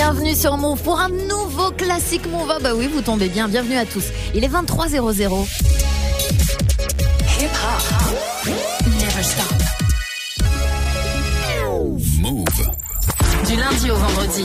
Bienvenue sur Move pour un nouveau classique Move. Bah oui, vous tombez bien, bienvenue à tous. Il est 23h00. Hip hop, never stop. Move. Du lundi au vendredi,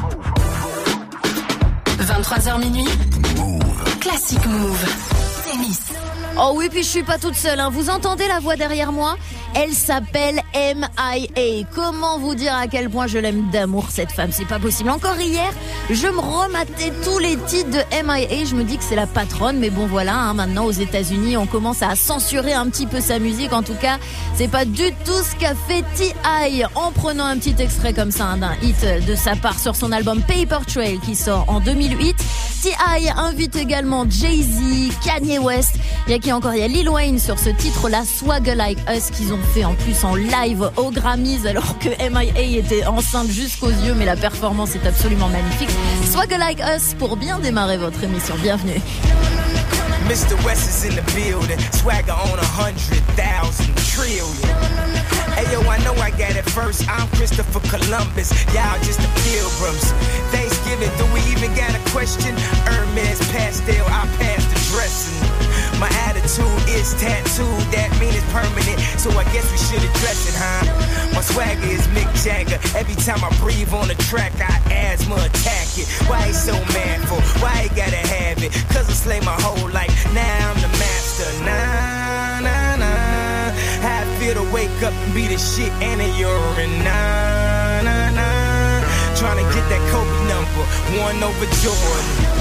23h minuit. Move. Classique Move. Tennis. Oh oui, puis je suis pas toute seule, hein. Vous entendez la voix derrière moi ? Elle s'appelle M.I.A. Comment vous dire à quel point je l'aime d'amour, cette femme ? C'est pas possible. Encore hier, je me rematais tous les titres de M.I.A. Je me dis que c'est la patronne, mais bon voilà, hein, maintenant aux États-Unis, on commence à censurer un petit peu sa musique. En tout cas, c'est pas du tout ce qu'a fait T.I. en prenant un petit extrait comme ça, hein, d'un hit de sa part sur son album Paper Trail qui sort en 2008. T.I. invite également Jay-Z, Kanye West. Il y a qui encore ? Il y a Lil Wayne sur ce titre-là, Swagger Like Us, qu'ils ont fait en plus en live aux Grammys alors que M.I.A. était enceinte jusqu'aux yeux, mais la performance est absolument magnifique. Swagger Like Us pour bien démarrer votre émission. Bienvenue. Mr. West is in the building, swagger on 100,000 trillion. Hey yo, I know I got it first. I'm Christopher Columbus, y'all just the pilgrims. Thanksgiving, do we even got a question? Hermes pastel, I passed the dressing. My attitude is tattooed, that mean it's permanent. So I guess we should address it, huh? My swagger is Mick Jagger. Every time I breathe on the track, I asthma attack it. Why he so manful? Why he gotta have it? Cause I slay my whole life. Now I'm the master. Nah, nah, nah. How I feel to wake up and be the shit and a urine. Nah, nah, nah. Trying to get that Kobe number, 1 over Jordan.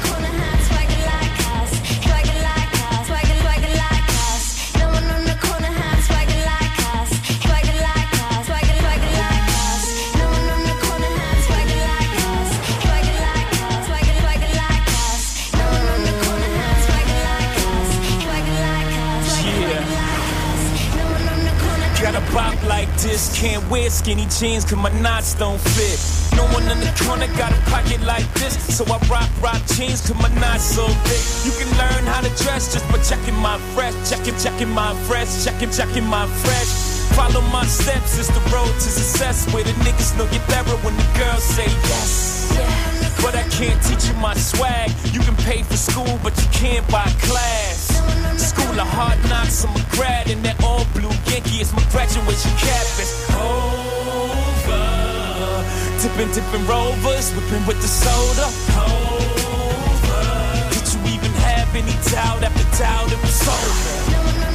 Gotta pop like this, can't wear skinny jeans cause my knots don't fit. No one in the corner got a pocket like this, so I rock jeans cause my knots so big. You can learn how to dress just by checking my fresh, checking my fresh, checking my fresh. Follow my steps, it's the road to success, where the niggas know you're better when the girls say yes. But I can't teach you my swag. You can pay for school, but you can't buy class. School of hard knocks, I'm a grad in that all blue Yankee. It's my graduation cap, it's over. Tipping rovers, whipping with the soda. Over. Did you even have any doubt after doubt? It was over.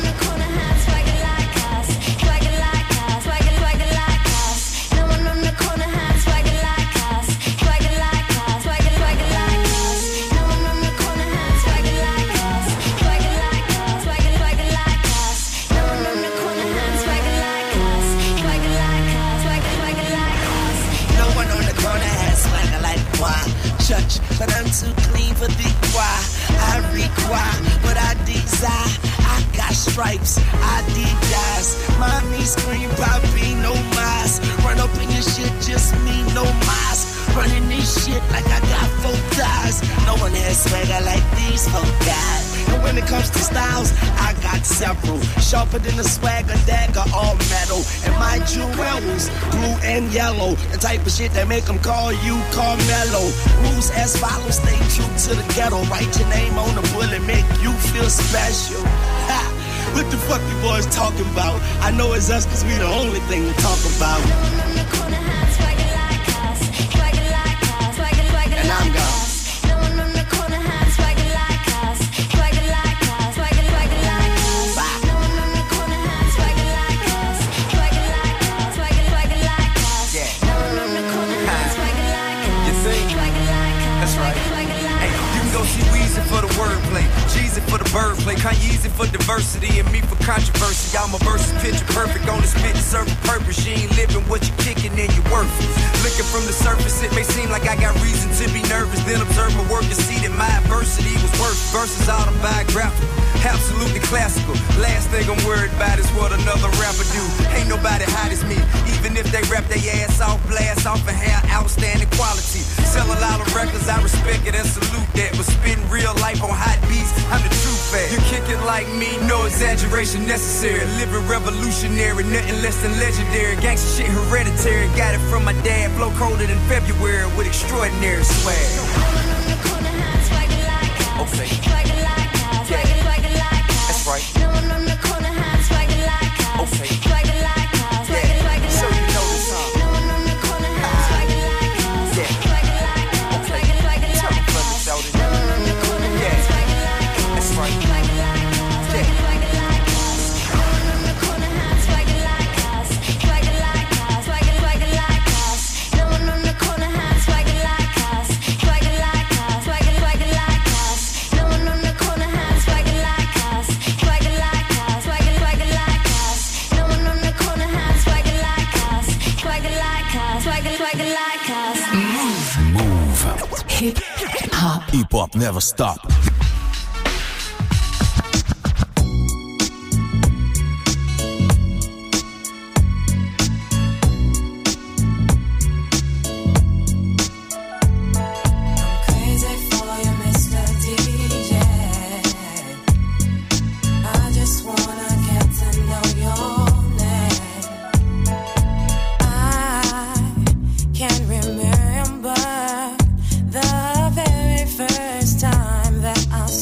Church, but I'm too clean for decoy. I require what I desire. I got stripes, I did guys. Mommy scream, Poppy, no mask. Run up in your shit, just me, no mask. Running this shit like I got 4 thighs. No one has swagger like these 4 guys. And when it comes to styles, I got several. Sharper than a swagger dagger, all metal. And my jewels, blue and yellow. The type of shit that make them call you Carmelo. Rules as follows, stay true to the ghetto. Write your name on the bullet, make you feel special. Ha! What the fuck you boys talking about? I know it's us cause we the only thing to talk about. And I'm gone. For the wordplay, Jeezy for the birdplay, Kanyeezy for diversity, and me for controversy. Y'all my verse is picture perfect on the spit and serve a purpose. You ain't living what you kicking, then you worthless. Looking from the surface, it may seem like I got reason to be nervous. Then observe my work and see that my adversity was worth. Verses autobiographical, absolutely classical. Last thing I'm worried about is what another rapper do. Ain't nobody hot as me, even if they rap their ass off, blast off and have outstanding quality. Sell a lot of records, I respect it and salute that. But spitting real life on hot beats, I'm the true fan. You kick it like me, know exaggeration necessary. Living revolutionary, nothing less than legendary. Gangsta shit hereditary. Got it from my dad. Flow colder than February with extraordinary swag. Okay. That's right. Okay. So you know the song. Hip hop never stop. I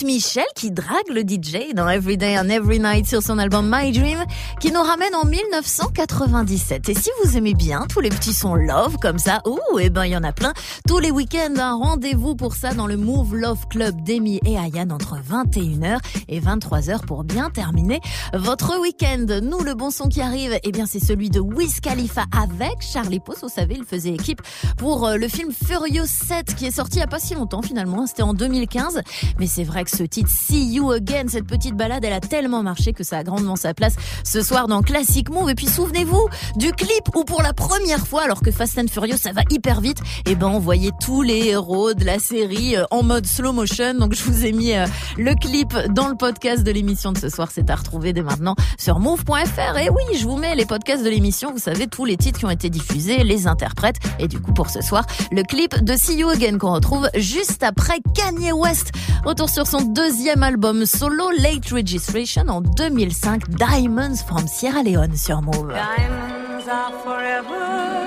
Kate Michel qui drague le DJ dans Every Day and Every Night sur son album My Dream qui nous ramène en 1997. Et si vous aimez bien tous les petits sons love comme ça, il y en a plein. Tous les week-ends, un rendez-vous pour ça dans le Move Love Club d'Amy et Ayane entre 21h et 23h pour bien terminer votre week-end. Nous, le bon son qui arrive, c'est celui de Wiz Khalifa avec Charlie Puth. Vous savez, il faisait équipe pour le film Furious 7 qui est sorti il n'y a pas si longtemps finalement, c'était en 2015. Mais c'est vrai que ce titre See You Again, cette petite balade, elle a tellement marché que ça a grandement sa place ce soir dans Classic Move. Et puis souvenez-vous du clip où pour la première fois, alors que Fast and Furious ça va hyper vite, on voyait tous les héros de la série en mode slow motion. Donc je vous ai mis le clip dans le podcast de l'émission de ce soir, c'est à retrouver dès maintenant sur move.fr. Et oui, je vous mets les podcasts de l'émission, vous savez tous les titres qui ont été diffusés, les interprètes. Et du coup pour ce soir, le clip de See You Again qu'on retrouve juste après Kanye West, retour sur son deuxième album solo Late Registration en 2005, Diamonds from Sierra Leone sur Move. Diamonds are forever,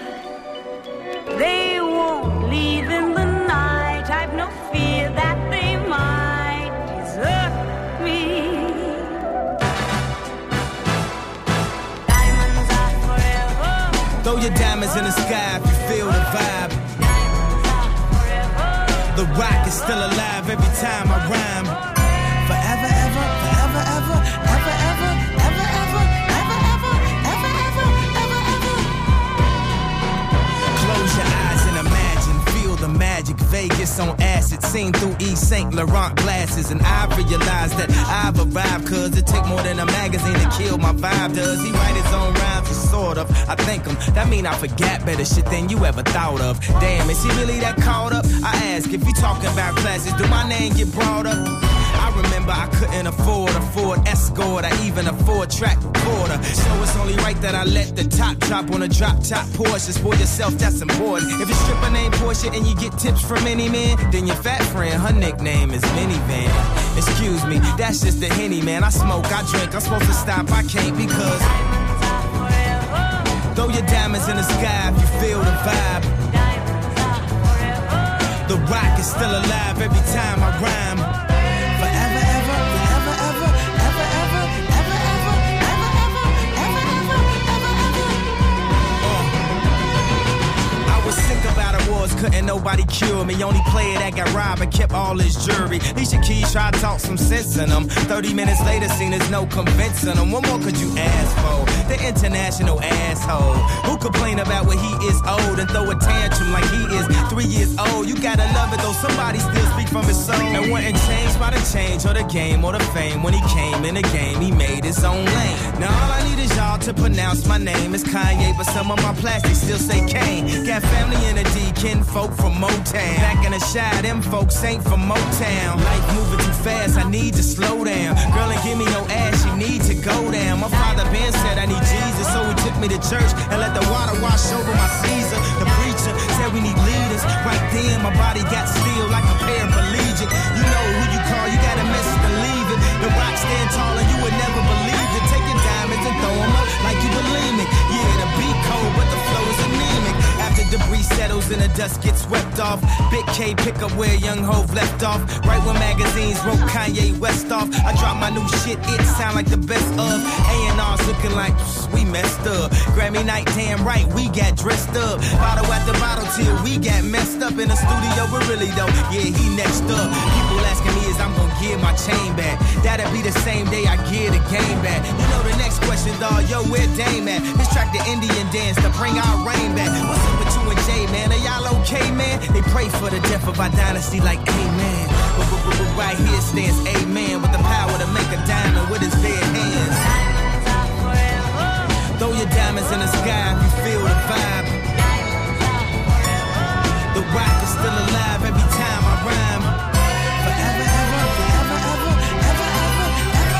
they won't leave in the night, I've no fear that they might desert me. Diamonds are forever, Throw your diamonds in the sky if you feel the vibe. The rock is still alive every time I rhyme. Forever, ever, forever, ever, ever, ever, ever, ever, ever, ever, ever, ever, ever, ever. Close your eyes and imagine, feel the magic. Vegas on acid, seen through Yves Saint Laurent glasses. And I realize that I've arrived, cause it take more than a magazine to kill my vibe. Does he write his own rhymes? Sort of, I thank him. That mean I forget better shit than you ever thought of. Damn, is he really that caught up? I ask, if you talking about classes, do my name get brought up? I remember I couldn't afford a Ford Escort or even a 4-track recorder. So it's only right that I let the top drop on a drop-top Porsche. For yourself, that's important. If your stripper named Portia and you get tips from any man, then your fat friend, her nickname is Minivan. Excuse me, that's just the Henny, man. I smoke, I drink, I'm supposed to stop, I can't because throw your diamonds in the sky if you feel the vibe. The rock is still alive every time I rhyme. Forever, ever, forever, ever, ever, ever, ever, ever, ever, ever, ever, ever, ever, ever. I was sick about awards, couldn't nobody cure me. Only player that got robbed and kept all his jewelry. Alicia Keys tried to talk some sense in them. 30 minutes later, seen there's no convincing them. What more could you ask for? The international asshole who complain about when he is old and throw a tantrum like he is 3 years old. You gotta love it though, somebody still speak from his soul. And wasn't changed by the change or the game or the fame. When he came in the game, he made his own lane. Now all I need is y'all to pronounce my name. It's Kanye, but some of my plastics still say Kane. Got family in the D, kinfolk from Motown. Back in the shy, them folks ain't from Motown. Life moving too fast, I need to slow down. Girl, ain't give me no ass, you need to go down. My father Ben said I need Jesus, so he took me to church and let the water wash over my Caesar. The preacher said we need leaders. Right then, my body got still like a paraplegic. You know who you call, you got a message to leave it. The rock stand tall and you would never believe it. Take your diamonds and throw them up like you believe it. Yeah, the beat cold, but the flow is anemic. After debris settles and the dust gets swept off, Big K pick up where Young Hov left off. Right when magazines wrote Kanye West off, I drop my new shit, it sound like the best of. A&R's looking like we messed up. Grammy night, damn right, we got dressed up. Bottle after bottle till we got messed up in the studio, but really though, yeah, he next up. People asking me is I'm gonna give my chain back. That'll be the same day I give the game back. You know the next question, dawg, yo, where Dame at? This track the Indian dance to bring our rain back. What's up with you and Jay, man? Are y'all okay, man? They pray for the death of our dynasty like amen. But right here stands amen with the power to make a diamond with his bare hands. Throw your diamonds in the sky if you feel the vibe. The rock is still alive every time I rhyme. Forever, ever, forever, ever, ever, ever, ever,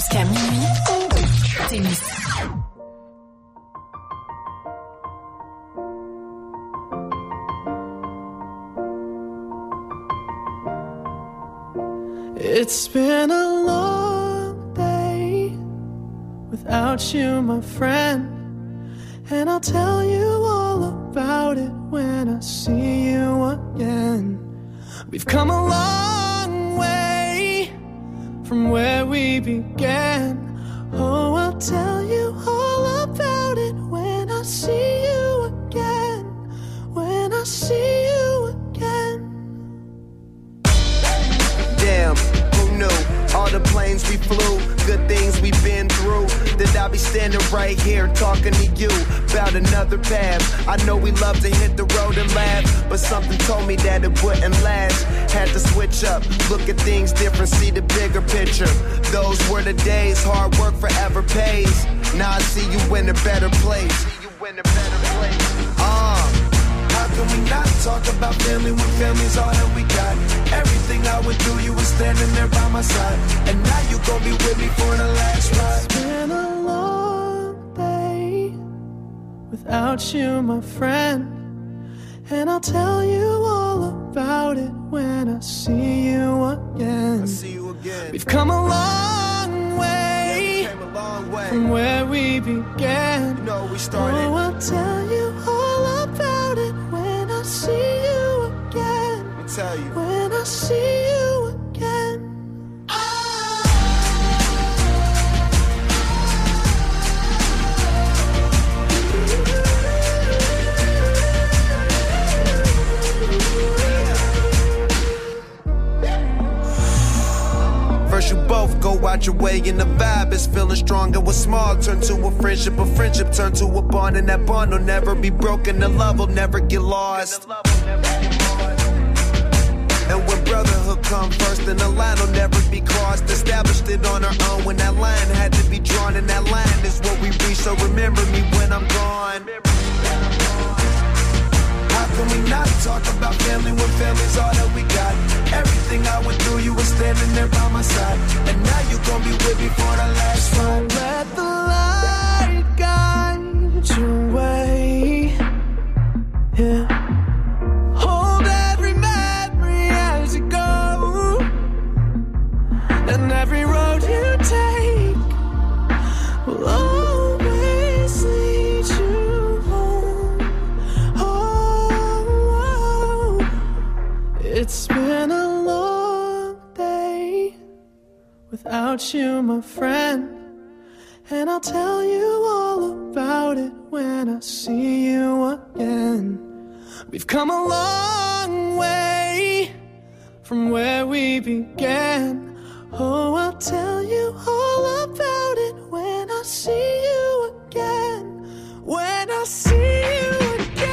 Jusqu'à minuit, Tennis. It's been a long day without you, my friend, and I'll tell you all about it when I see you again. We've come a long way from where we began. Oh, I'll tell you all about it when I see you again. When I see you again. Damn, who knew? All the planes we flew, good things we've been through. That I'll be standing right here talking to you about another path. I know we love to hit the road and laugh, but something told me that it wouldn't last. Had to switch up, look at things different, see the bigger picture. Those were the days, hard work forever pays. Now I see you in a better place. How can we not talk about family when family's all that we got? Everything I went through, you were standing there by my side, and now you gon' be with me for the last ride. It's been a long day without you, my friend, and I'll tell you all about it when I see you again. We've come a long way, from where we began. You know we started. Oh, I'll tell you all about it when I see you again. Let me tell you. When I see you again. First you both go out your way and the vibe is feeling strong. And what's small turn to a friendship turn to a bond, and that bond will never be broken. The love will never get lost. And when brotherhood come first, then the line will never be crossed. Established it on our own when that line had to be drawn, and that line is what we reach. So remember me when I'm gone. How can we not talk about family when family's all that we got? Everything I went through, you were standing there by my side, and now you gon' be with me for the last ride. Let the light guide your way. Yeah. Hold every memory as you go, and every road you take will always lead you home. Oh, it's been a long day without you, my friend, and I'll tell you all about it when I see you again. We've come a long way from where we began. Oh, I'll tell you all about it when I see you again. When I see you again.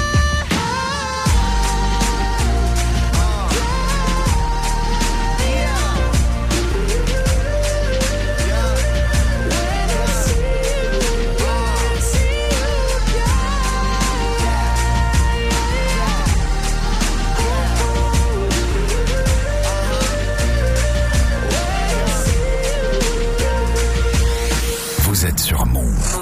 Vous êtes sur Move.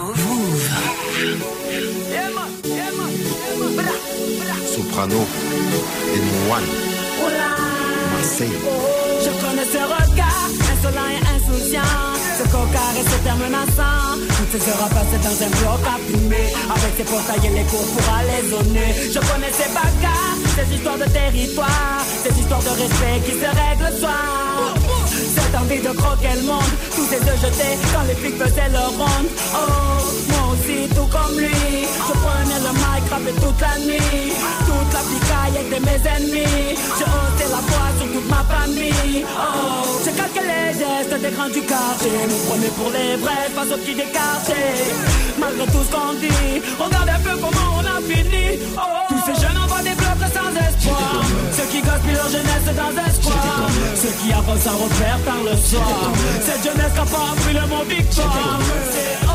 Soprano et One. Marseille. Je connais ce regard insolent et insouciant, ce cocard et ce terme menaçant. Tout se sera passé dans un bloc à fumer, avec ses portails et les cours pour aller zoner. Je connais ces bagarres, ces histoires de territoire, ces histoires de respect qui se règlent le soir. Cette envie de croquer le monde, tous ces œufs jetés quand les flics faisaient leur ronde. Oh, moi aussi tout comme lui, je prenais le mic, rappais toute la nuit. Toute la picaille était mes ennemis, je haussais la voix sur toute ma famille. Oh, je calquais les gestes des grands du quartier, me prenais pour les vrais face aux petits des quartiers. Malgré tout ce qu'on dit, regarde un peu comment on a fini. Oh, tous ces jeunes envoient des blocs sans espoir, ceux qui gaspillent leur jeunesse dans un square, ceux qui avancent sans repère par le soir. Cette jeunesse n'a pas appris le mot victoire. C'est oh,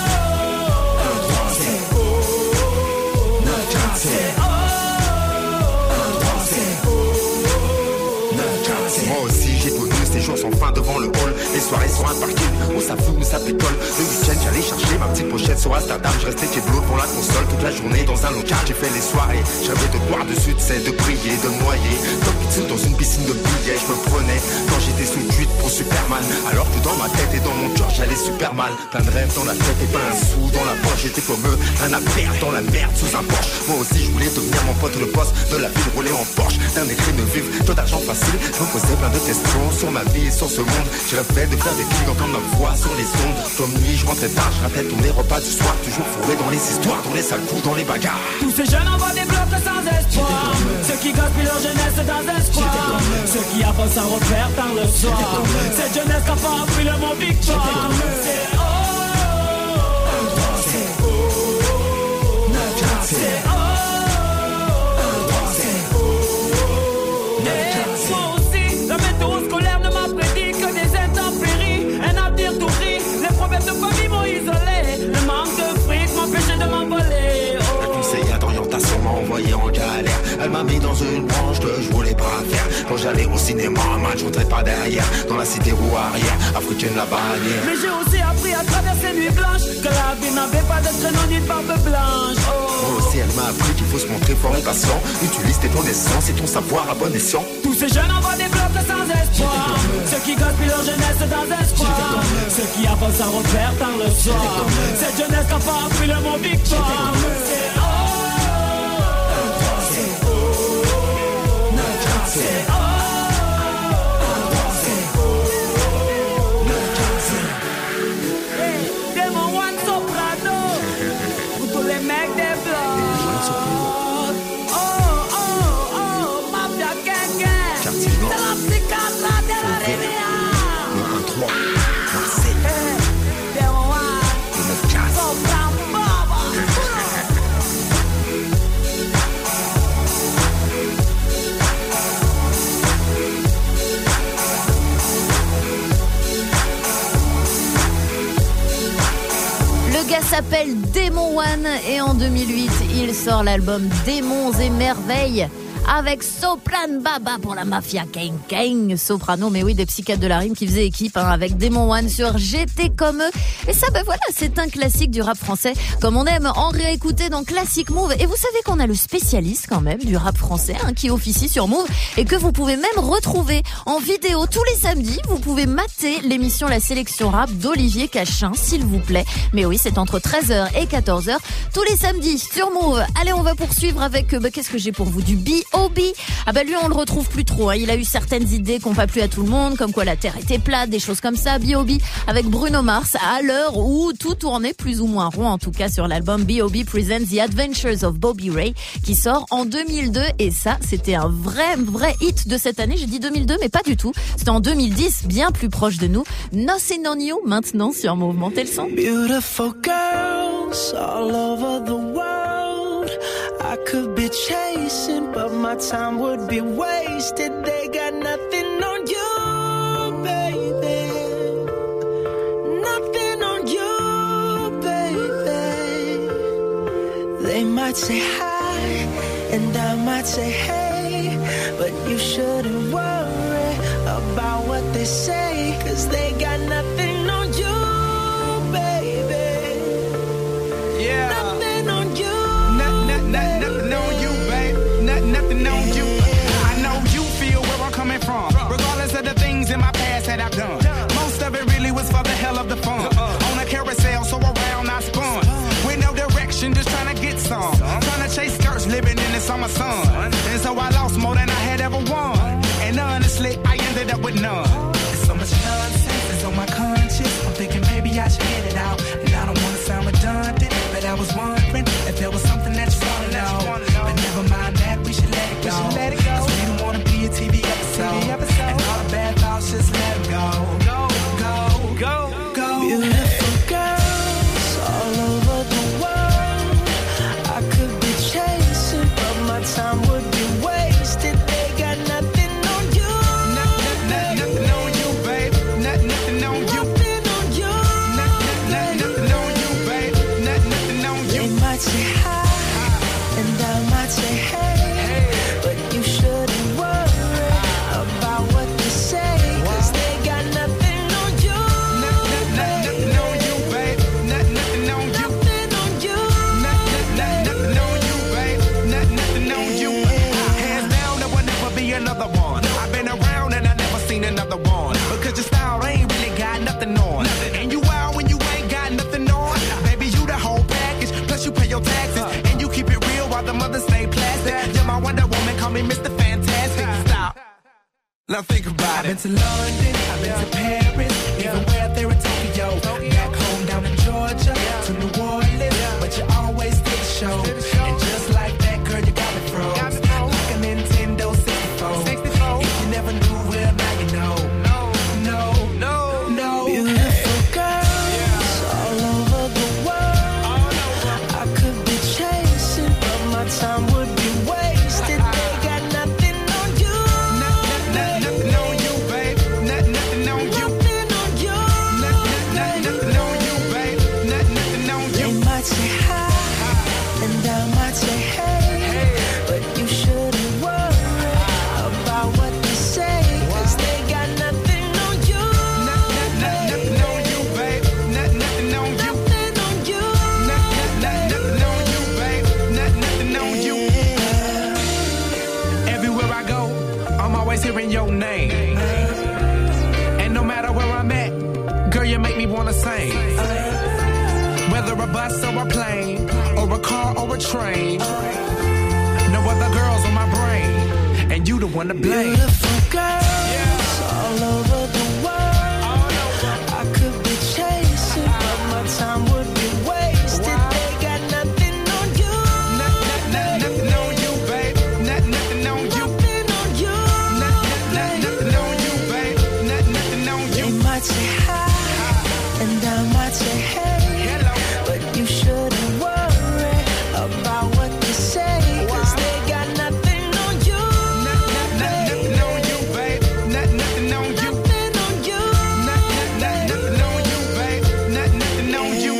c'est oh, c'est oh, Moi aussi j'ai connu ces jours sans fin devant le hall. Les soirées sur un parking où ça fout, où ça pétole. Le week-end j'allais chercher ma petite pochette sur Amsterdam. Je restais keblo devant la console toute la journée dans un local. J'ai fait les soirées, j'avais de boire dessus, de briller, de noyer. Top pizza dans une piscine de billets. Je me prenais quand j'étais sous cuite pour Superman. Alors que dans ma tête et dans mon cœur j'allais super mal. Plein de rêves dans la tête et pas un sou dans la poche. J'étais comme eux, un à perdre dans la merde sous un Porsche. Moi aussi je voulais devenir mon pote le boss de la ville, rouler en Porsche. D'un écrit de vivre, tout d'argent facile. Je me posais plein de questions sur ma vie et sur ce monde. J'ai rêvé de faire des clics entendre ma voix sur les ondes. Comme nuit je rentrais tard, je rappelle tous les repas du soir. Toujours fourré dans les histoires, dans les sales coups, dans les bagarres. Tous ces jeunes envoient des blocs sans espoir. Ceux qui gaspillent leur jeunesse dans espoir. Ceux qui avancent sans repère dans le soir. Cette jeunesse qui a pas appris le mot victoire. C'est oh, c'est oh, c'est oh. De famille m'ont isolé, le manque de fric m'empêchait de m'envoler. La conseillère d'orientation m'a envoyé en galère. Elle m'a mis dans une branche que je voulais pas faire. Quand j'allais au cinéma, man, je rentrais pas derrière. Dans la cité roue arrière, africaine la bannière. Mais j'ai aussi appris à travers ces nuits blanches que la vie n'avait pas de traîneau ni de barbe blanche. Oh. Moi aussi elle m'a appris qu'il faut se montrer fort et patient. Utilise tes connaissances et ton savoir à bon escient. Tous ces jeunes envoient des blocs sans espoir. Ceux qui gaspillent leur jeunesse dans espoir. Ceux qui avancent sans repère dans le soir. Cette jeunesse qui a pas appris le mot victoire. C'est oh, c'est oh, c'est oh, c'est oh. Démon One Soprano. Pour tous les mecs des blocs. Oh, oh, oh, Mafia Gang Gang. C'est la psychiatre de la Riviera. Le 1-3. Le gars s'appelle Démon One et en 2008, il sort l'album Démons et Merveilles avec Sopran Baba pour la Mafia Gang Gang. Soprano, mais oui, des psychiatres de la rime qui faisaient équipe avec Démon One sur J'étais comme eux. Et ça, voilà, c'est un classique du rap français, comme on aime en réécouter dans Classic Move. Et vous savez qu'on a le spécialiste quand même du rap français qui officie sur Move et que vous pouvez même retrouver en vidéo tous les samedis. Vous pouvez mater l'émission La Sélection Rap d'Olivier Cachin, s'il vous plaît. Mais oui, c'est entre 13h et 14h tous les samedis sur Move. Allez, on va poursuivre avec, qu'est-ce que j'ai pour vous? Du B.O.B. Ah lui, on le retrouve plus trop. Il a eu certaines idées qui n'ont pas plu à tout le monde, comme quoi la Terre était plate, des choses comme ça. B.O.B. avec Bruno Mars, à l'heure où tout tournait plus ou moins rond, en tout cas sur l'album B.O.B. Presents The Adventures of Bobby Ray, qui sort en 2002. Et ça, c'était un vrai hit de cette année. J'ai dit 2002, mais pas du tout. C'était en 2010, bien plus proche de nous. Nothing on You, maintenant sur Mouvement le son. Beautiful girls all over the world. I could be chasing, but my time would be wasted. They got nothing on you, baby. Nothing on you, baby. They might say hi, and I might say hey, but you shouldn't worry about what they say, 'cause they got nothing on you, baby. Yeah. Nothing on you. Nothing on you, babe. Nothing on you. I know you feel where I'm coming from, regardless of the things in my past that I've done. Most of it really was for the hell of the fun. On a carousel, so around I spun. With no direction, just trying to get some. Trying to chase skirts, living in the summer sun. And so I lost more than I had ever won. And honestly, I ended up with none. There's so much nonsense is on my conscience. I'm thinking maybe I should get it out. And I don't want to sound redundant, but I was wondering if there was something that you want to know. But never mind that, we should let it go. 'Cause we don't want to be a TV episode. And all the bad thoughts, just let them go. Go. Beautiful girls all over the world. I could be chasing, but my time would be wasted. me Mr. Fantastic. Stop. Now think about it. I've been to London, I've been to Paris, even where there in Tokyo. Back home down in Georgia, to New Orleans, but you always did the show. And just like that, girl, you got me froze. Like a Nintendo 64. If you never knew, well, now you know. No. Beautiful girls all over the world. I could be chasing, but my time would be wasted. They got nothing on you. Nothing on you, babe. Nothing on you. Nothing on you. Nothing on you, babe. Nothing on you. They might say hi, and I might say hey, but you shouldn't worry about what they say, 'cause they got nothing on you. Nothing on you, babe. Nothing on you. Nothing on you. Nothing on you, babe. Nothing on you. Everywhere I go, I'm always hearing your name. And no matter where I'm at, girl, you make me wanna sing. Whether a bus or a plane, or a car or a train, no other girls on my brain, and you the one to blame. Beautiful girls all over the world. I could be chasing, but my time would be wasted. They got nothing on you. Nothing on you, babe. Nothing on you. Nothing on you. Nothing on you, babe. Nothing on you. They might say hi, and I might say hey, but you shouldn't worry about what they say, 'cause they got nothing on you. Nothing on you, babe. Nothing on you. Nothing on you. Nothing on you, babe. Nothing on you.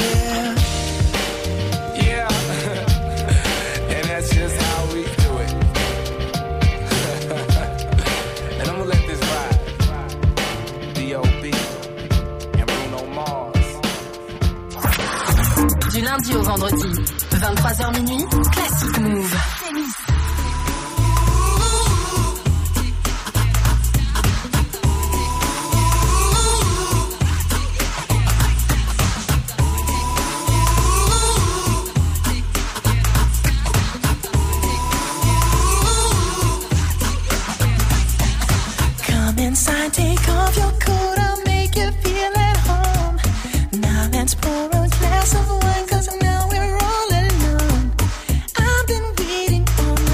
Yeah. And that's just how we do it. And I'm gonna let this ride. B.O.B. and Bruno Mars. Du lundi au vendredi, 23h minuit, Classic Move. Come inside, take off your coat, I'll make you feel at home. Now let's pour a glass of wine, 'cause now we're all alone. I've been waiting all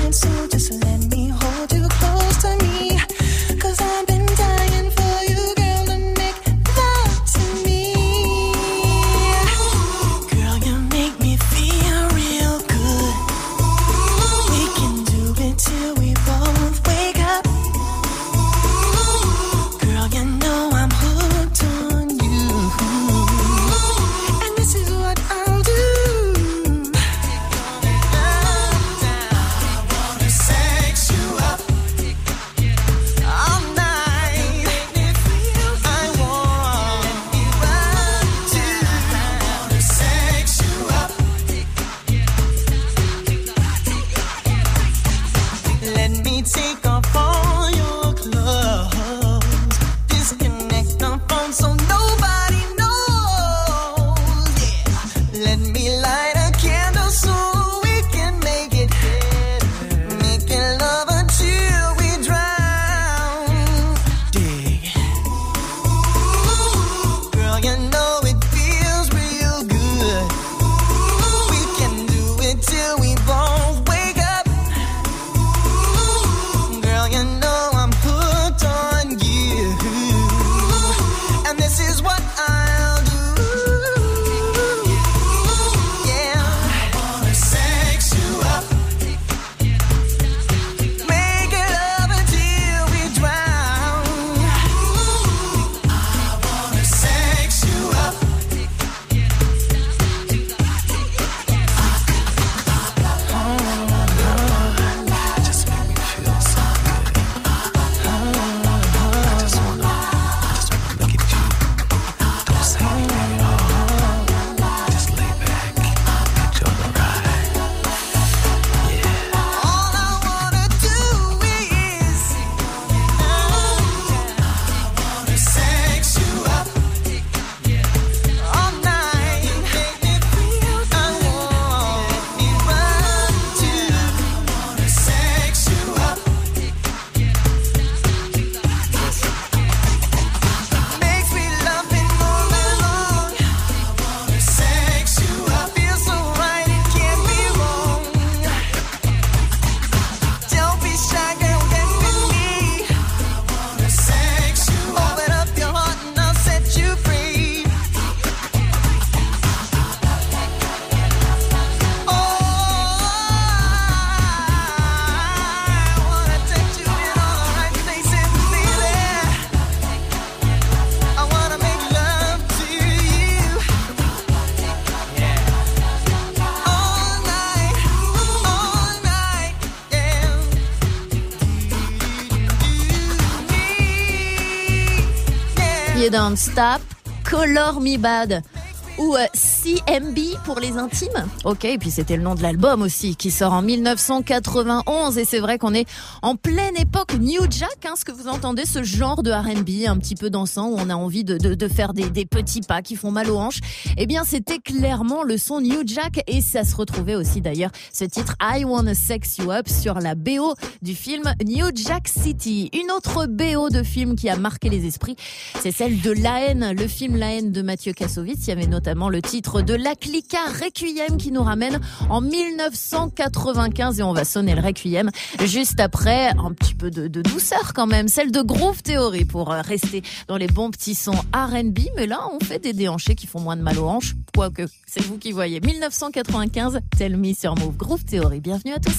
Don't Stop, Color Me Bad ou CMB pour les intimes. Ok, et puis c'était le nom de l'album aussi qui sort en 1991 et c'est vrai qu'on est en pleine époque New Jack, ce que vous entendez, ce genre de R&B un petit peu dansant où on a envie de faire des petits pas qui font mal aux hanches. Eh bien c'était clairement le son New Jack et ça se retrouvait aussi d'ailleurs ce titre I Wanna Sex You Up sur la BO du film New Jack City. Une autre BO de film qui a marqué les esprits, c'est celle de La Haine, le film La Haine de Mathieu Kassovitz. Il y avait notamment le titre de La Clica, Requiem, qui nous ramène en 1995 et on va sonner le Requiem juste après. Un petit peu de douceur quand même, celle de Groove Theory pour rester dans les bons petits sons R&B, mais là on fait des déhanchés qui font moins de mal aux hanches, quoique c'est vous qui voyez. 1995, Tell Me sur Move, Groove Theory, bienvenue à tous.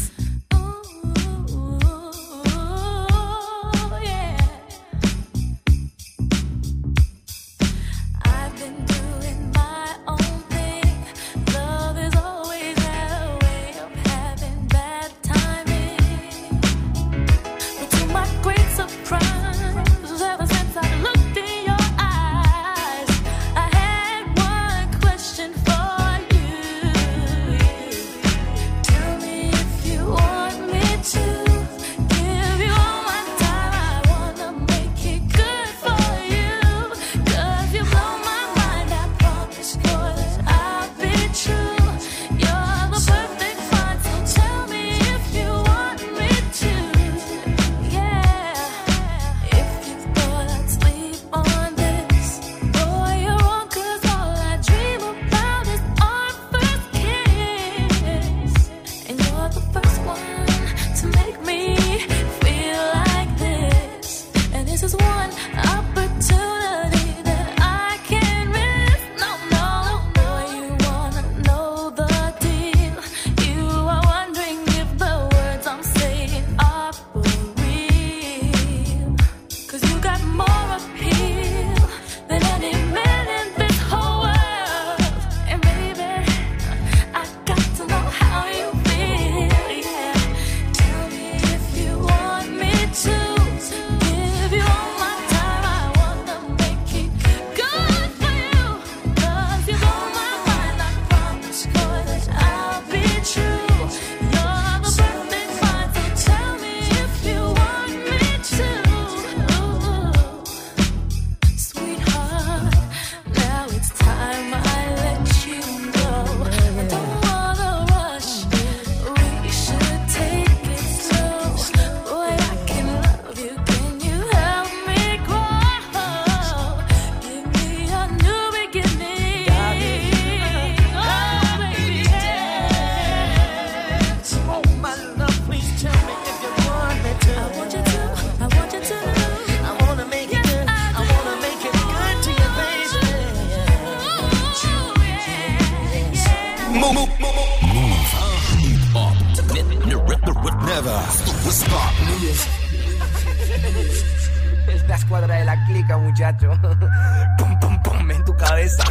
La escuadra de la clica, muchacho. Pum, pum, pum, en tu cabeza.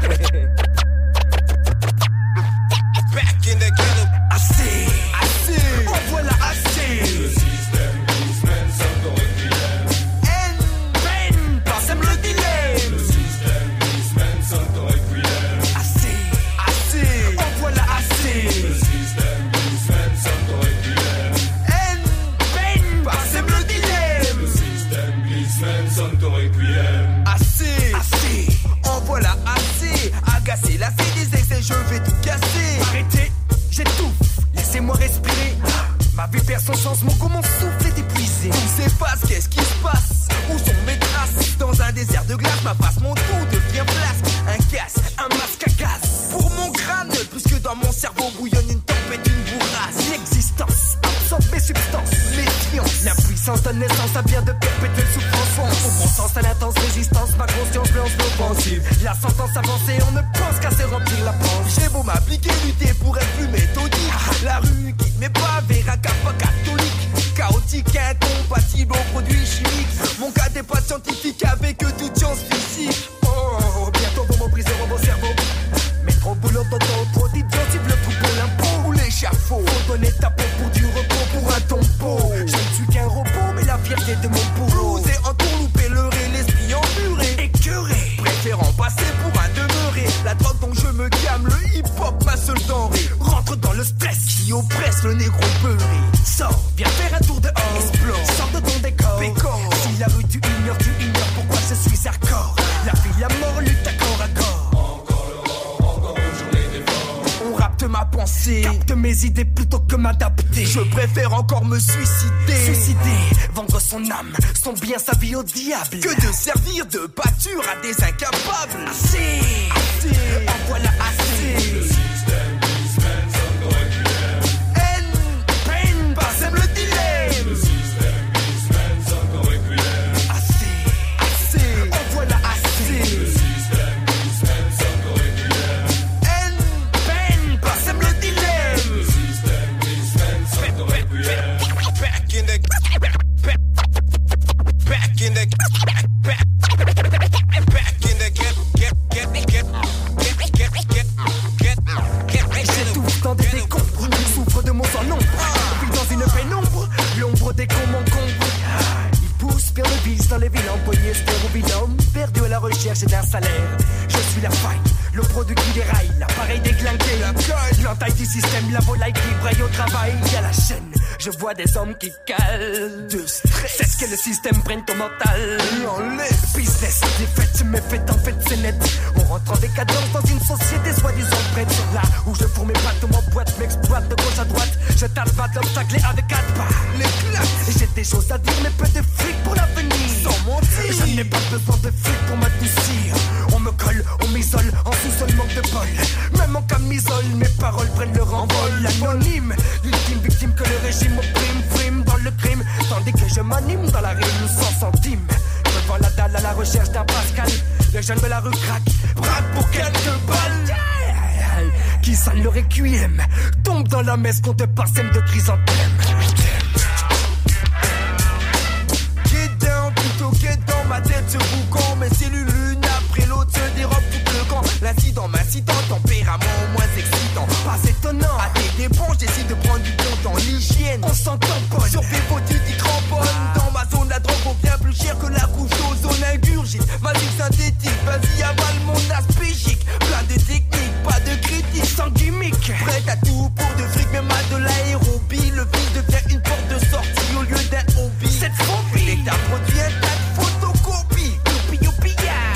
Back in the ghetto. Así, así. Oh, voilà, así. Le système, Guzman, Santo Requiem. Ven, passem le dilemme. Le système, Guzman, Santo Requiem. Así, así. Oh, voilà, así. Le système, Guzman, Santo Requiem. Ven, passem le dilemme. Le système, Guzman, Santo Requiem. Assez, assez. Oh, voilà, assez. Agacé, là, c'est des excès, je vais tout casser. Arrêtez, j'étouffe, laissez-moi respirer. Ma vie perd son sens, mon comment souffle est épuisé. On s'efface, qu'est-ce qui se passe? Où sont mes traces? Dans un désert de glace, ma face, mon dos devient flasque. Un casque, un masque à gaz. Pour mon crâne, plus que dans mon cerveau bouillonne une tempête, une bourrasque. L'existence absorbe mes substances, méfiance. L'impuissance donne naissance à bien de perpétuelles souffrances. Au bon sens, à l'intense résistance, ma conscience blanche l'offensive. La sentence avancée, on ne pense qu'à se remplir la panse. J'ai beau m'appliquer, lutter pour être plus méthodique. La rue quitte mes pas vers un capa catholique. Chaotique, incompatible aux produits chimiques. Mon cas n'est pas scientifique avec toute science physique. Oh, bientôt vont me briser mon cerveau. Mais trop boulot, trop d'idiot, cible tout pour l'impôt ou l'échafaud. Faut donner ta peau pour du repos, pour un tombeau. Je ne suis qu'un robot, mais la fierté de mon boulot. C'est en tourloupé, leurré, l'esprit emmuré, écœuré. gamme, le hip-hop, ma seule denrée. Rentre dans le stress qui oppresse le négro beurré. Sors, viens faire un tour dehors. Explore, sors de ton décor. Si la rue tu ignores pourquoi je suis hardcore. La vie, la mort, lutte à corps à corps. Encore une journée d'effort. On rapte ma pensée, capte mes idées plutôt que m'adapter. Je préfère encore me suicider, vendre son âme, son bien, sa vie au diable, que de servir de pâture à des incapables. Assez, en voilà assez. Le système dismène, sonne requiem. Haine, peine, passez-moi le dilemme. Le système dismène, sonne requiem. Assez, en voilà assez. Le système dismène, sonne requiem. Haine, peine, passez-moi le dilemme. Le système dismène, sonne requiem. Back in the j'étouffe dans des décombres, souffre de mon sang nombre. Vis dans une pénombre, l'ombre des cons m'encombre. Il pousse vers le vice dans les villes empoignés, stérobilhomme, perdu à la recherche d'un salaire. Je suis la faille, le produit qui déraille, l'appareil déglingué, l'entaille du système, la volaille qui braille au travail. À la chaîne, je vois des hommes qui calent de stress. C'est ce que le système prenne ton mental. Business, défaite, méfaite, en fait c'est net. On rentre en décadence dans une société soi-disant prête. Là où je fourre mes pattes, mon boîte m'exploite de gauche à droite. Je tape pas d'obstacles avec 4 pas. Et j'ai des choses à dire, mais peu de fric pour l'avenir. Sans mentir, je n'ai pas besoin de fric pour m'adoucir. On me colle, on m'isole, en sous-sol manque de bol. Même en camisole, mes paroles prennent leur envol. Anonyme, l'ultime victime que le régime opprime, frime dans le crime. Tandis que je m'anime dans la rime sans centime. Je vends la dalle à la recherche d'un Pascal. Les jeunes de la rue craquent, braquent pour quelques balles. Qui sale le requiem, tombe dans la messe qu'on te parsème de chrysanthème. Get down, plutôt get down, ma tête se boucan. Mes cellules l'une après l'autre se dérobent tout le camp. L'incident m'incitant, tempérament moins excitant. Pas étonnant, à tes dépens, j'essaie de prendre du bon temps. L'hygiène, on s'en tamponne. Survivre tu t'y cramponnes. Dans ma zone, la drogue vaut bien plus cher que la couche d'ozone ingurgite. Magique synthétique, vas-y avale mon aspect chic. Plein de techniques, pas de critiques, sans gimmick. Prête à tout pour de fric, même à de l'aérobie. Le fil devient une porte de sortie au lieu d'un hobby. Cette phobie, l'État produit un tas de photocopies. Youpi youpi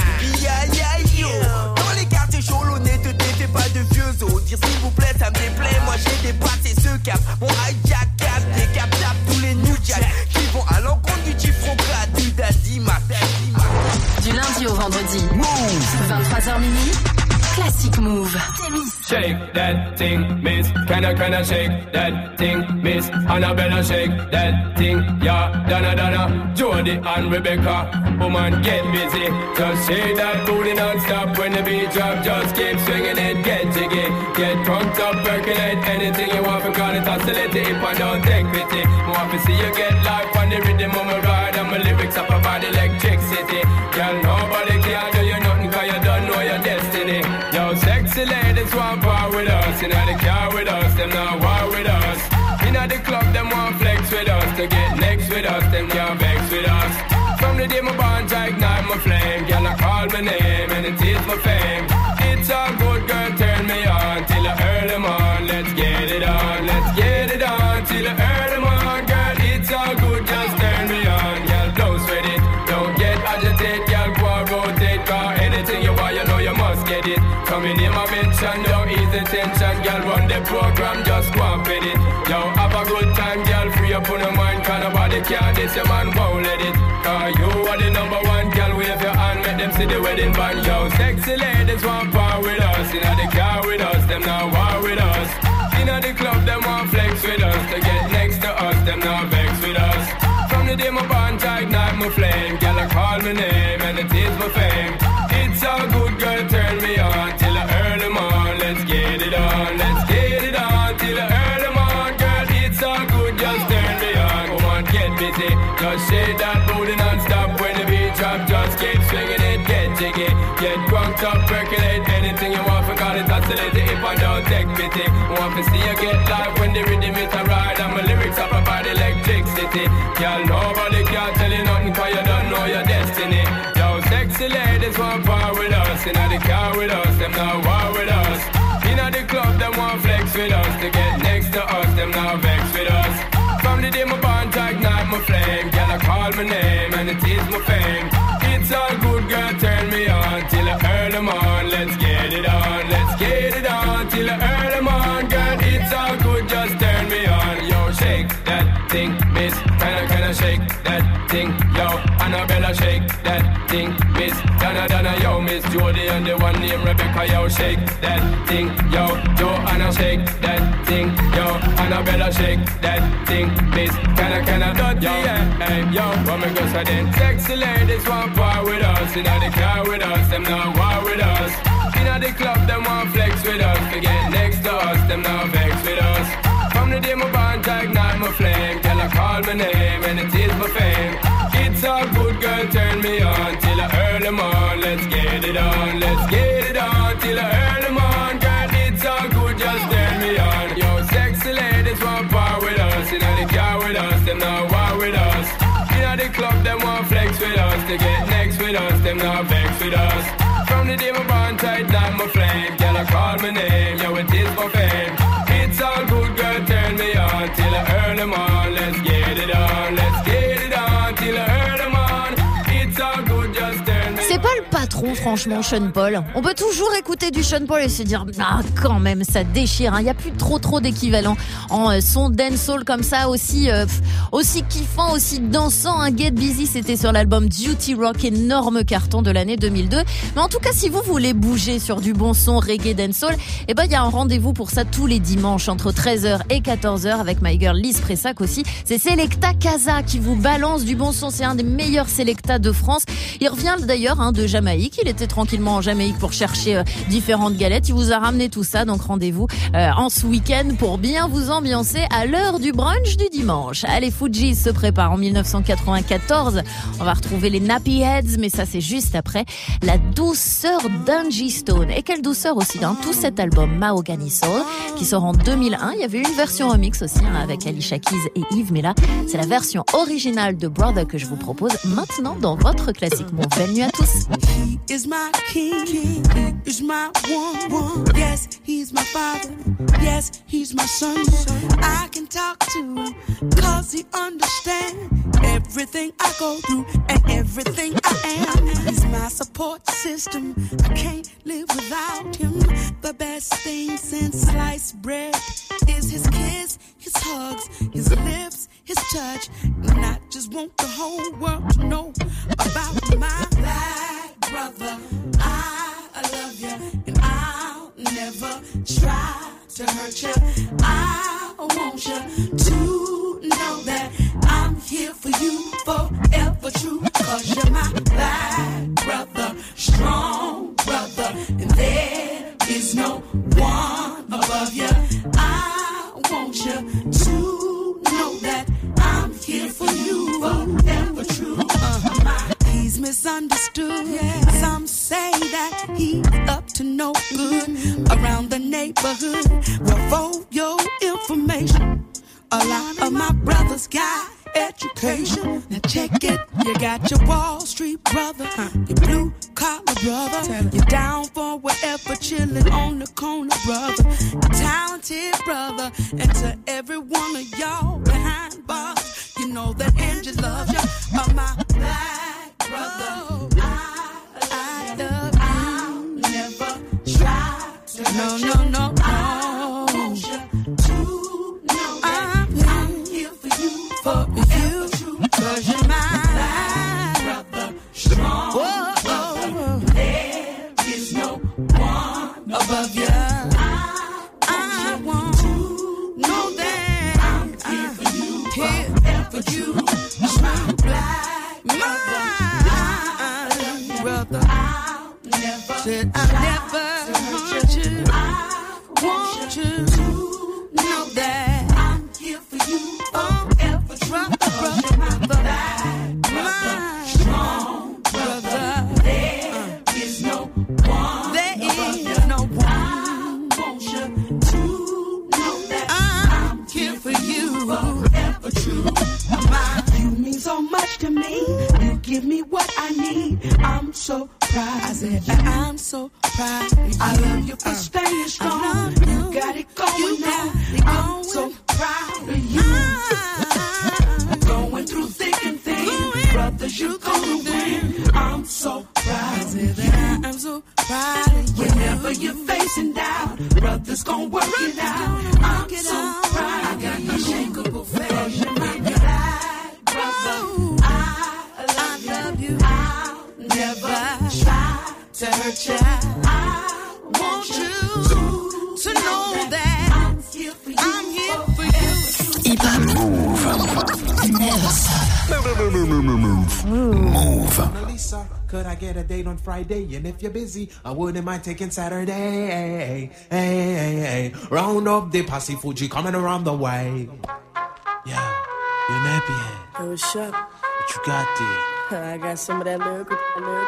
ya, dans les quartiers cholonnés, te fais pas de vieux os. Dire s'il vous plaît, ça me déplaît. Moi j'ai dépassé ce cap. Mon hijack cap, décaptable tous les new jack qui vont à l'encontre du Tifrocrat, du Dadima. Du lundi au vendredi, Move 23h minuit, Classic Move. Shake that thing, miss. Can I shake that thing, miss? Annabella, shake that thing, yeah. Donna, Jody and Rebecca. Woman, get busy. Just shake that booty non-stop when the beat drop. Just keep swinging it, get jiggy. Get drunk up, percolate anything you want. Because it's oscillate if I don't take pity. I want to see you get life on the rhythm of my ride. And my lyrics up about electricity. Girl, nobody can do you nothing cause you don't know your destiny. Yo, sexy ladies want part with us. Inna the car with us, them not war with us. Inna the club, them want flex with us. To get next with us, them can't vex with us. From the day my bond, I ignite my flame. Girl, I call my name and it is my fame. It's a good girl, turn me on till I earn them on. Let's get it on, let's get it on till I earn them on. Girl, it's all good, just turn me on. Girl, don't sweat it, don't get agitated. Girl, go and rotate, cause anything you want, you know you must get it. Coming in my mention, don't ease the tension. Girl, run the program, just go and fit it. Yo, have a good time, girl, free up on your mind. Cause nobody can this, your man won't let it. Cause you are the number one, girl, wave your hand, make them see the wedding band. Yo, sexy ladies want part with us. Inna the car with us, them not war with us. Inna the club, them want flex with us. To get next to us, them not vex with us. From the day my bond, I ignite my flame. Girl, I call my name and it is my fame. It's all good, girl, turn me on till I earn them on. Let's get it on, let's get it on till I earn them on. Girl, it's all good, just turn me on. Come on, get busy, just shake that booty non-stop. When the beat drop, just keep swinging it, get jiggy. Get drunk up, percolate anything you want. Forgot it, oscillate if I don't take pity. Want to see you get live when the rhythm is a ride. And my lyrics up about electricity. Girl, nobody can tell you nothing cause you don't know your destiny. Yo, sexy ladies want part with us. Inna the car with us, them not war with us. them want flex with us. To get next to us, them now vex with us. From the day my born to ignite my flame, girl I call my name and it is my fame. It's all good, girl, turn me on till I earn them on. Let's get it on, let's get it on till I earn them on. Girl, it's all good, just turn me on. Yo, shake that thing, miss. Can I shake that thing? Yo, Annabella, shake that thing, miss. Donna, yo, Miss Jody and the one named Rebecca, yo, shake that thing. Yo, Joanna, shake that thing. Yo, Annabella, shake that thing, miss. Can I, yo, hey, yo, what me go say then? Sexy ladies want part with us. Inna the car with us, them not war with us. Inna the club, them want flex with us. To get next to us, them not vex with us. From the day my born to ignite my flame, till I call my name and it is my fame. It's all good, girl, turn me on till I earn them on. Let's get it on, let's get it on till I earn them on. Girl, it's all good, just turn me on. Yo, sexy ladies want part with us. Inna the car with us, them not war with us. Inna the club, them want flex with us. To get next with us, them not vex with us. From the day my born to ignite my flame, girl, I call my name, yo, it is my fame. It's all good, girl, turn me on till I earn them on. Let's get it on, let's get it on till I earn them on. It's all good, just turn me on. C'est pas le patron, franchement, Sean Paul. On peut toujours écouter du Sean Paul et se dire, ah, quand même, ça déchire. Il y a plus trop d'équivalent en son dancehall comme ça, aussi kiffant, aussi dansant. Get Busy, c'était sur l'album Duty Rock, énorme carton de l'année 2002. Mais en tout cas, si vous voulez bouger sur du bon son reggae dancehall, eh ben, il y a un rendez-vous pour ça tous les dimanches entre 13h et 14h avec my girl Lise Pressac aussi. C'est Selecta Casa qui vous balance du bon son. C'est un des meilleurs Selecta de France. Il revient d'ailleurs de Jamaïque. Il était tranquillement en Jamaïque pour chercher différentes galettes. Il vous a ramené tout ça. Donc rendez-vous en ce week-end pour bien vous ambiancer à l'heure du brunch du dimanche. Allez, Fugees se prépare en 1994. On va retrouver les Nappy Heads, mais ça c'est juste après la douceur d'Angie Stone. Et quelle douceur aussi dans tout cet album Mahogany Soul qui sort en 2001. Il y avait une version remix aussi avec Alicia Keys et Yves, mais là c'est la version originale de Brother que je vous propose maintenant dans votre classique Move. Belle nuit à tous. He is my king, he is my one. Yes, he's my father, yes, he's my son. I can talk to him, cause he understands everything I go through and everything I am. He's my support system, I can't live without him. The best thing since sliced bread is his kiss, his hugs, his lips, his touch. And I just want the whole world to know about my black brother. I love you and I'll never try to hurt you. I want you to know that I'm here for you forever true. Cause you're my black brother, strong brother, and there is no one above you. I want you to know that I'm here for you forever true. He's misunderstood. Yeah. Some say that he's up to no good around the neighborhood. Well, for your information, a lot of my brothers got education. Now check it. You got your Wall Street brother, your blue collar brother, you're down for whatever, chillin' on the corner brother, your talented brother, and to every one of y'all behind bars, you know that Angie loves you. My black brother, I love you. I'll never try to hurt you. No. I want you to know that I'm here for you, cause you're my black brother, strong brother. There is no one above you. I want to know that I'm here for you, forever you. My black brother, I'll never hurt you. I want you to know that I'm here for you, forever true. My strong brother, there is no one. There is no one. I want you to know that I'm here for you, forever true. You mean so much to me. You give me what I need. I'm so proud. I said I'm so proud. I love you for staying strong. You gotta whatever you're facing down, brothers gon' work it out. I'm so proud. I got unshakable faith in your life, brother. I love you. I'll never try to hurt you. I want you to know that I'm here for you. I'm here for you. Move. Never stop. Move. Mona Lisa, could I get a date on Friday? And if you're busy, I wouldn't mind taking Saturday. Hey. Round up the posse Fuji coming around the way. Yeah, you're nappy head. Oh, what's up? What you got there? I got some of that lyrical.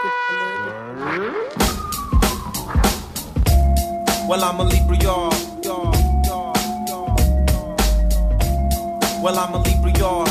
Well, I'm a Libra, y'all. Well, I'm a Libra, y'all.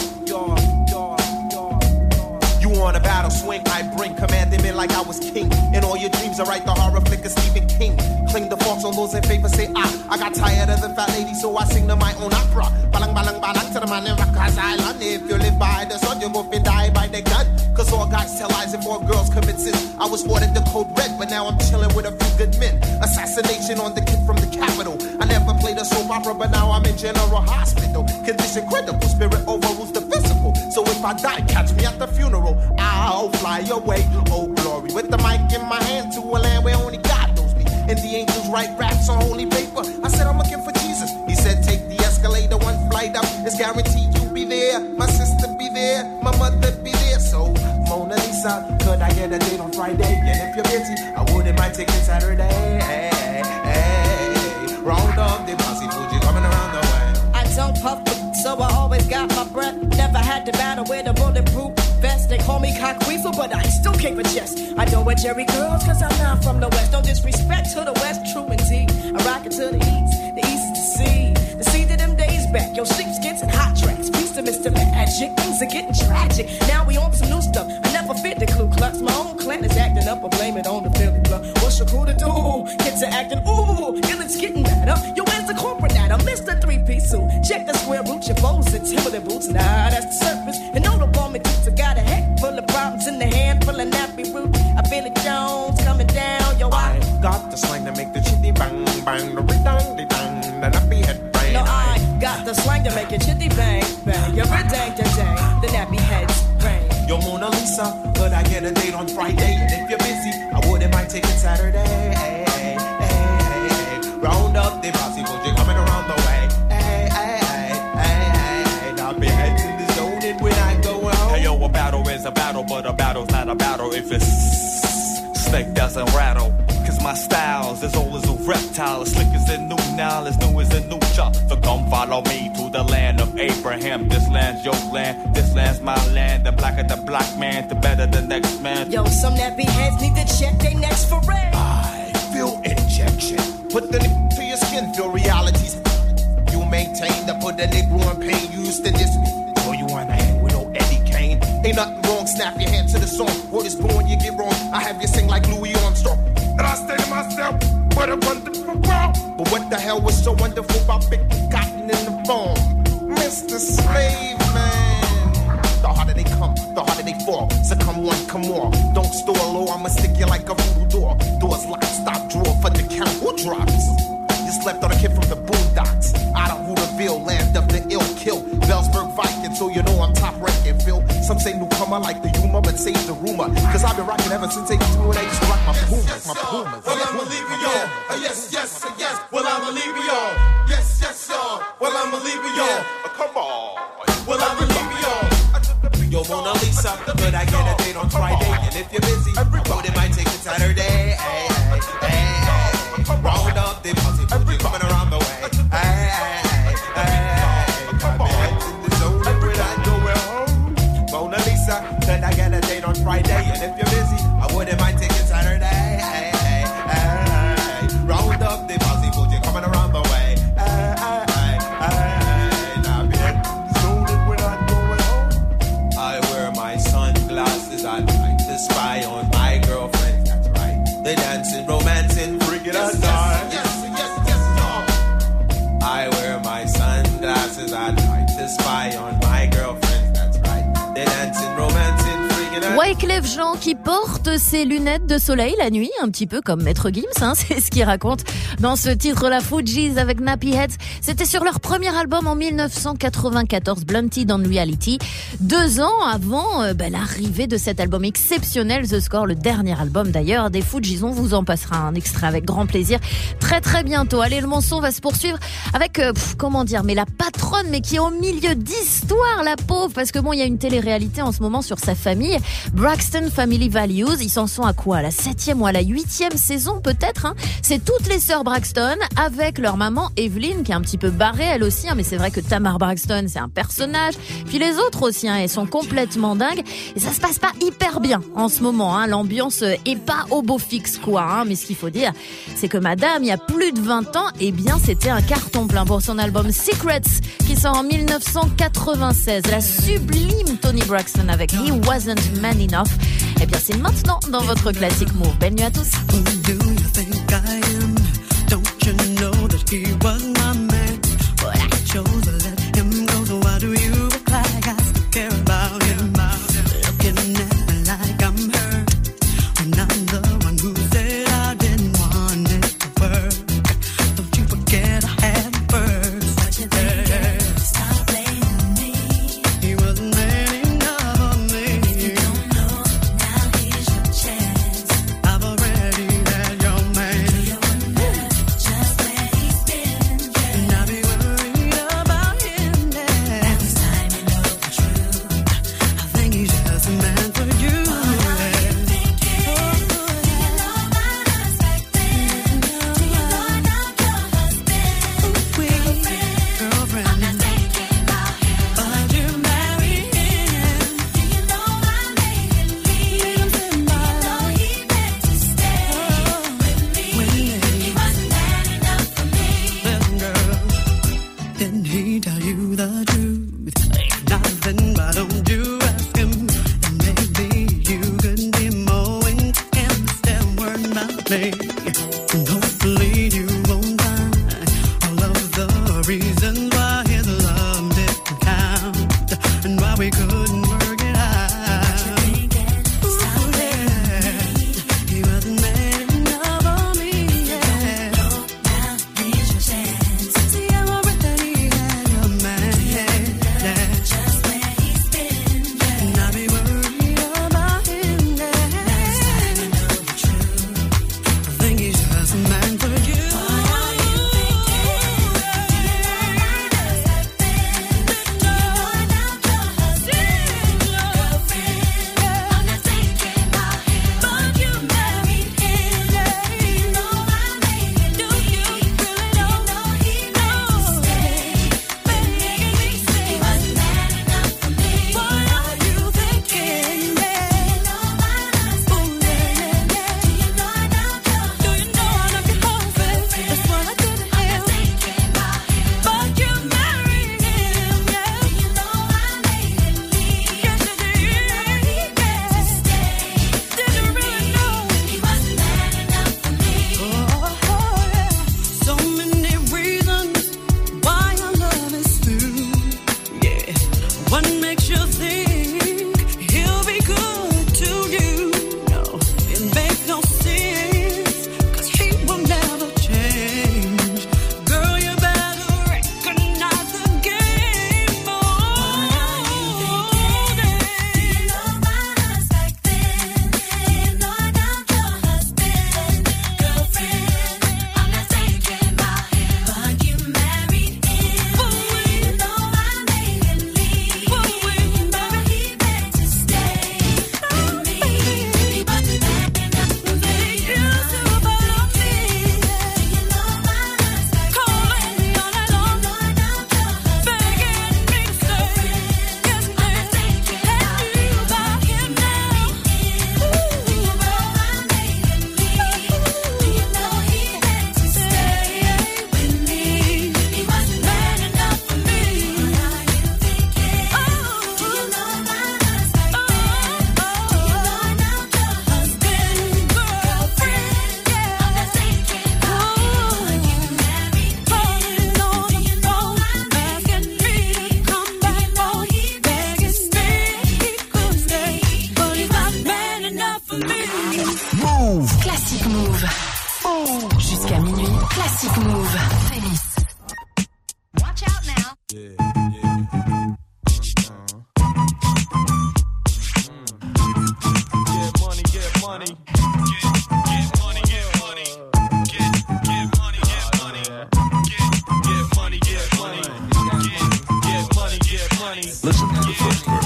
You on a battle swing, I bring commanding men like I was king. In all your dreams, I write the horror flick of Stephen King. Cling the forks on those in favor, say I got tired of the fat lady, so I sing to my own opera. Balang, balang, balang to the man in Rikers Island. If you live by the sun, you gon' die by the gun. Cause all guys tell lies and more girls commit sins. I was ordered the code red, but now I'm chilling with a few good men. Assassination on the kid from the capital. I never played a soap opera, but now I'm in general hospital. Condition critical, spirit overrules the physical. So if I die, catch me at the funeral. I'll fly away, oh glory. With the mic in my hand to a land where only God knows me. And the angels write raps on holy paper. I said I'm looking for Jesus. He said take the escalator, one flight up. It's guaranteed you'll be there. My sister be there, my mother be there. So Mona Lisa, could I get a date on Friday? And if you're busy, I wouldn't mind taking Saturday. Round up the posse Fuji coming around the way. I don't puff, so I always got my breath. Never had to battle with a bulletproof vest. They call me cockweasel, but I still keep a chest. I know where Jerry girls, cause I'm not from the West. No disrespect to the West, true indeed. I rock it to the east is the sea. The sea to them days back, yo, sheepskins and hot tracks. Peace to Mr. Magic, things are getting tragic. Now we on some new stuff, I never fit the Ku Klux. My own clan is acting up, I blame it on the Philly blood. What's your crew to do? Kids are acting, ooh, and it's getting better. Yo, where's the corporate at? I missed the three-piece suit. Check the square root, your foes and Timberland boots. Nah, that's the surface. And no, the bomb I got a head full of problems in the hand full of nappy root. I feel it Jones coming down, yo. I got the slang to make the chitty bang bang, the ring-dang, the nappy head bang. No, I got the slang to make it chitty bang bang, your ring-dang, the nappy heads bang. Yo, Mona Lisa, could I get a date on Friday? And if you're busy, I wouldn't mind taking Saturday. Round up the posse, Fuji coming around the way. Nappy heads in the zone, and when I go home. Hey yo, a battle is a battle, but a battle's not a battle if it's snake doesn't rattle. Cause my style's as old as a reptile, as slick as a new Nile, as new as a new chop. So come follow me to the land of Abraham. This land's your land, this land's my land. The blacker the black man, the better the next man. Yo, some nappy heads need to check they necks for red. I feel injection. Put the to your skin, feel realities. You maintain to put the Negro in pain. You used to diss me, so you wanna hang with old Eddie Kane. Ain't nothing wrong, snap your hand to the song. Word is born, you get wrong. I have you sing like Louis Armstrong. And I say to myself, what a wonderful world. But what the hell was so wonderful about picking cotton in the farm? Mr. Slave Man. The harder they come, the harder they fall. So come one, come on. Don't store low, I'ma stick you like a voodoo door. Doors locked, stop, drawer for the count. Who drops? You slept on a kid from the boondocks. Out of Hooterville, land of the ill kill. Bellsburg Viking, so you know I'm top ranking, Phil. Some say newcomer like the humor, but save the rumor. Cause I've been rocking ever since 82 when I used to rock my Pumas. Well, I'ma leave you y'all. Yes. Well, I'ma leave you y'all. Yes, y'all. Well, I'ma leave you y'all. Come on. Well, I'ma leave you y'all. Yo, Mona Lisa, could I get a date on Friday? And if you're busy, I wouldn't mind taking Saturday. Round up the posse, Fuji coming around the way. Got my head in the zone when I go home. Mona Lisa, could I get a date on Friday? And if you're busy, I wouldn't mind taking Saturday. Round up the posse, Fuji coming around the way. Got my head in the zone when I go home. I wear my sunglasses, I like to spy on my girlfriend. That's right. They dancing, romancing, freaking out. I wear my sunglasses, I like to spy on my girlfriend. That's right. They dancing, romancing, freaking out. Wyclef Jean qui porte ses lunettes de soleil la nuit, un petit peu comme Maître Gims, hein, c'est ce qu'il raconte dans ce titre-là, Fugees avec Nappy Heads. C'était sur leur premier album en 1994, Blunted on Reality, 2 ans avant l'arrivée de cet album exceptionnel, The Score, le dernier album d'ailleurs des Fugees. On vous en passera un extrait avec grand plaisir très très bientôt. Allez, le mensonge va se poursuivre avec, mais la patronne, mais qui est au milieu d'histoire, la pauvre, parce que il y a une télé-réalité en ce moment sur sa famille, Braxton Family Values. Ils s'en sont à quoi? À la 7e ou à la 8e saison peut-être, hein. C'est toutes les sœurs Braxton avec leur maman Evelyn qui est un petit peu barrée elle aussi, hein, mais c'est vrai que Tamar Braxton c'est un personnage, puis les autres aussi, hein, elles sont complètement dingues et ça se passe pas hyper bien en ce moment, hein. L'ambiance est pas au beau fixe quoi, hein. Mais ce qu'il faut dire c'est que madame, il y a plus de 20 ans, c'était un carton plein pour son album Secrets qui sort en 1996. La sublime Toni Braxton avec He Wasn't Man Enough. C'est maintenant dans votre classique Move. Belle nuit à tous. I've already had your man. Classic Move. Félix. Watch out now. Get money. Get money. Listen to the first verse.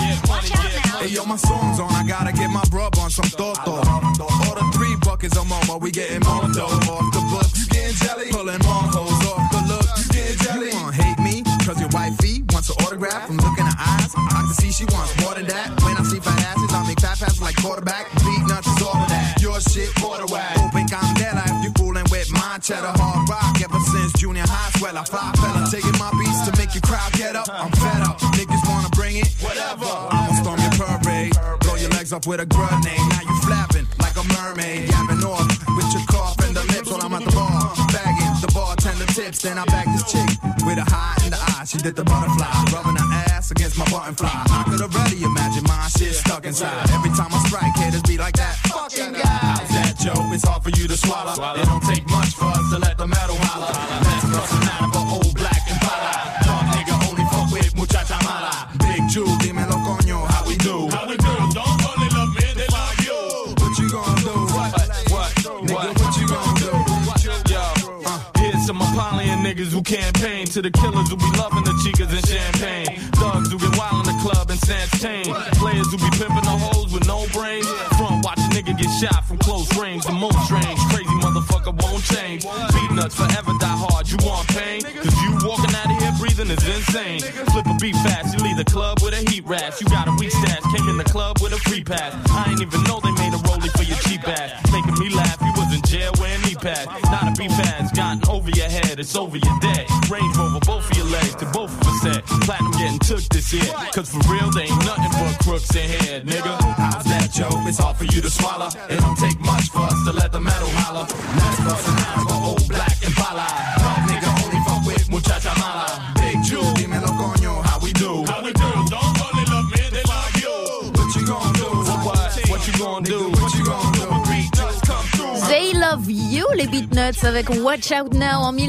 Hey yo, my song's on, I gotta get my brub on some toto. Order 3 buckets of momo, we getting more dough. Off the books, you getting jelly? Pulling more hoes off the look, you getting jelly? You wanna hate me, cause your wifey wants an autograph. From looking at eyes, I can see she wants more than that. When I see fat asses, I make fat passes like quarterback. Beat nuts is all of that, your shit, border whack. Open candela if you fooling with my cheddar. Hard rock ever since junior high, swell I fly fella. Taking my beats to make your crowd get up, I'm fed up. Niggas wanna bring it, whatever. I'ma storm your parade, blow your legs up with a grenade. Now you flapping like a mermaid, yapping off with your cough and the lips while I'm at the bar. Bagging the bartender tips, then I bag this chick with a high in the eye. She did the butterfly, rubbing her ass against my button fly. I could already imagine my shit stuck inside. Every time I strike, haters be like that fucking guy. How's that, Joe? It's hard for you to swallow. It don't take much for us to let the metal holler. Let's bust an out of an old black Impala. Dog nigga only fuck with muchacha mala. Big Jew, dímelo coño, how we do? How we do? Don't only love me, they love you. What you gonna do? What? Nigga, what you gonna do? Yo, here's some Apollyon niggas who campaign to the killers who be loving the chicas and champagne. Thugs who get wild in the club and Sans Tane. Players who be pimping the hoes with no brains. Front watch a nigga get shot from close range. The most strange, crazy motherfucker won't change. Beat nuts forever die hard, you want pain? Cause you walking out of here breathing is insane. Flip a beat fast, you leave the club with a heat rash. You got a weak stash, came in the club with a free pass. I ain't even know they made a rollie for your cheap ass. Making me laugh, you was in jail wearing knee pads. Not a beef ass, gotten over your head, it's over your dead. Range Rover, both of your legs, to both of us said. Platinum getting took this year, cause for real, they ain't nothing but crooks in here, nigga. How's that, Joe? It's hard for you to swallow. It don't take much for us to let the metal holler. Let's bust an out of an old black Impala. Dog nigga only fuck with muchacha mala. Big Jew, dímelo coño, how we do? How we do? Don't only love me, they love you. What you gonna do? What you gonna do? What you gonna do? Beat just come through. They Love You, les Beatnuts avec Watch Out Now en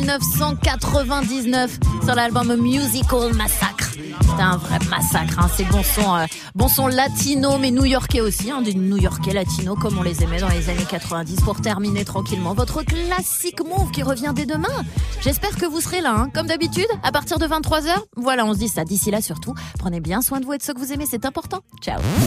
1999 sur l'album Musical Massacre. C'était un vrai massacre, hein. C'est bon son latino mais new-yorkais aussi, hein, des new-yorkais latinos comme on les aimait dans les années 90 pour terminer tranquillement votre classique move qui revient dès demain. J'espère que vous serez là, hein, comme d'habitude, à partir de 23h. Voilà, on se dit ça. D'ici là surtout, prenez bien soin de vous et de ceux que vous aimez, c'est important. Ciao.